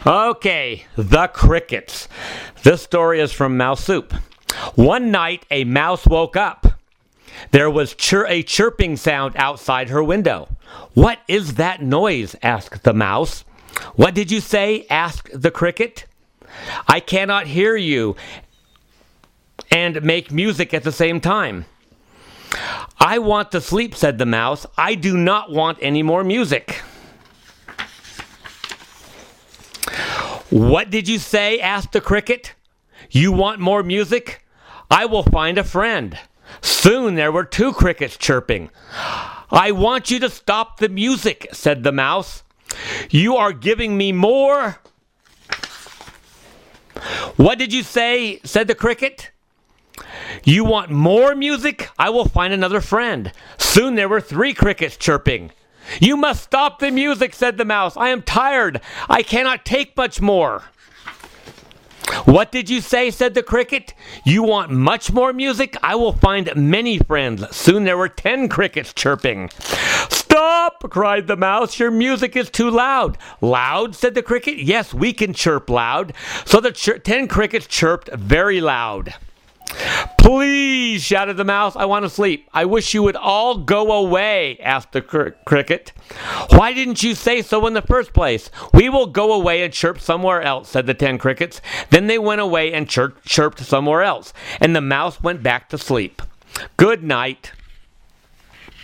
Okay, the crickets. This story is from Mouse Soup. One night, a mouse woke up. There was a chirping sound outside her window. "What is that noise?" asked the mouse. "What did you say?" asked the cricket. "I cannot hear you and make music at the same time." "I want to sleep," said the mouse. "I do not want any more music." "What did you say?" asked the cricket. "You want more music? I will find a friend." Soon there were two crickets chirping. "I want you to stop the music," said the mouse. "You are giving me more." "What did you say?" said the cricket. "You want more music? I will find another friend." Soon there were three crickets chirping. "You must stop the music," said the mouse. "I am tired. I cannot take much more." "What did you say?" said the cricket. "You want much more music? I will find many friends." Soon there were 10 crickets chirping. "Stop!" cried the mouse. "Your music is too loud." "Loud?" said the cricket. "Yes, we can chirp loud." So the 10 crickets chirped very loud. "Please," shouted the mouse, "I want to sleep." "I wish you would all go away," asked the cricket. "Why didn't you say so in the first place?" "We will go away and chirp somewhere else," said the 10 crickets. Then they went away and chirped somewhere else, and the mouse went back to sleep. Good night.